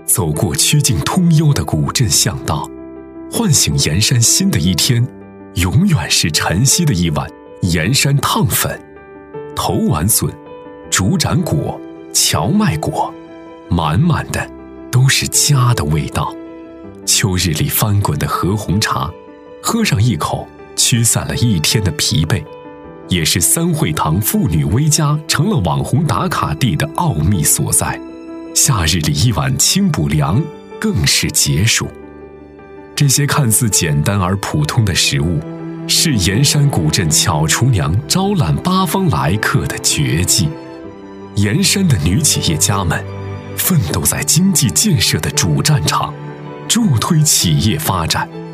走过曲径通幽的古镇巷道，唤醒盐山新的一天，永远是晨曦的一碗盐山烫粉。头丸笋、竹盏果、荞麦果，满满的都是家的味道。秋日里翻滚的河红茶，喝上一口，驱散了一天的疲惫，也是三惠堂妇女微家成了网红打卡地的奥秘所在。夏日里一碗清补凉，更是解暑。这些看似简单而普通的食物，是盐山古镇巧厨娘招揽八方来客的绝技。盐山的女企业家们奋斗在经济建设的主战场，助推企业发展，